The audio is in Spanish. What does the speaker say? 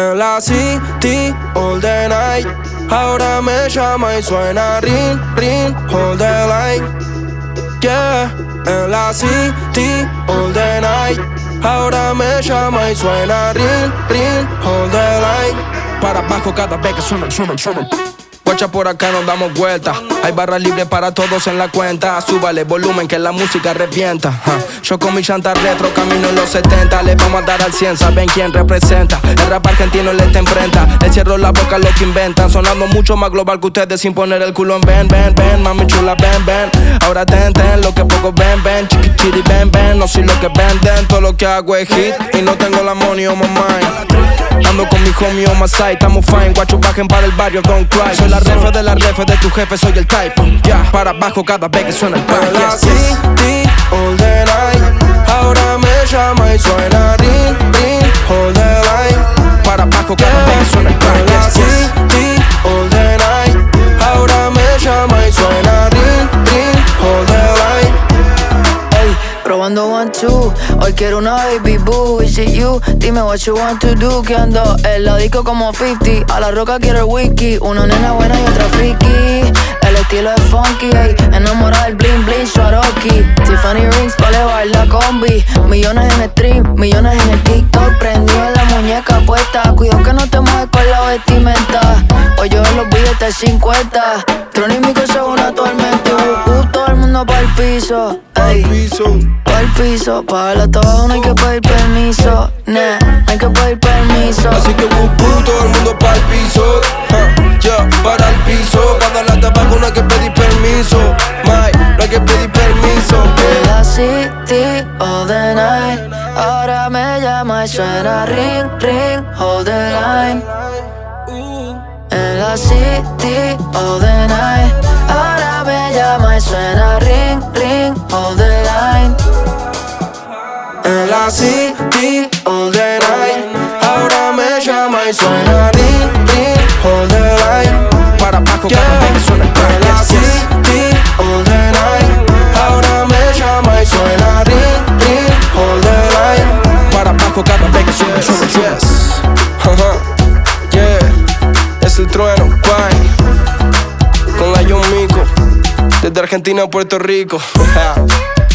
En la city all the night. Ahora me llama y suena ring, ring, all the line. Yeah, en la city all the night. Ahora me llama y suena ring, ring, all the line. Para abajo cada vez que suena. Guacha, por acá nos damos vuelta. Hay barras libres para todos en la cuenta. Súbale volumen que la música revienta. Yo con mi chanta retro camino en los 70. Le vamos a dar al 100, saben quién representa. El rap argentino le está imprenta. Le cierro la boca a lo que inventan. Sonando mucho más global que ustedes sin poner el culo en ven. Mami chula, ven. Ahora ten, lo que pocos ven. Chiqui, ven. No soy lo que venden. Todo lo que hago es hit y no tengo la money on my mind. Ando con mi homie on my side. Estamos fine, guacho, bajen para el barrio, don't cry. Soy la refe de tu jefe, soy el type. Para abajo cada vez que suena el pan. En la city all the night. Ahora me llama y suena ring, all the line. Para abajo cada vez que suena el pan. En la city all the night. Ahora me llama y suena ring, all the line. Probando 1, 2, hoy quiero una baby boo. Is it you? Dime what you want to do. Que ando en la disco como 50. A la roca quiero el whisky. Una nena buena y otra friki. El estilo es funky, ey. Enamorada del bling bling, Swarovski. Tiffany rings pa' elevar la combi. Millones en el stream, millones en el TikTok. Prendido en la muñeca puesta. Cuidado que no te mueves con la vestimenta. Hoy yo en los billetes 50. Tron y Mico son una tormenta. Todo el mundo pa'l piso, ey. Pa'l piso, pa' la abajo no hay que pedir permiso, no hay que pedir permiso. Así que todo el mundo pa'l piso, para el piso. Para darle hasta abajo no hay que pedir permiso, no hay que pedir permiso. En la city all the night. Ahora me llama y suena ring, hold the line. En la city all the night. Ahora me llama y suena ring, hold the line. En la city all the night. Ahora me llama y suena ring, all the line. Para abajo cada vez que suena el pan. En la city all the night. Ahora me llama y suena ring, all the line. Para abajo cada vez que suena. Es el trueno, Quine. Con la John Mico. Desde Argentina a Puerto Rico.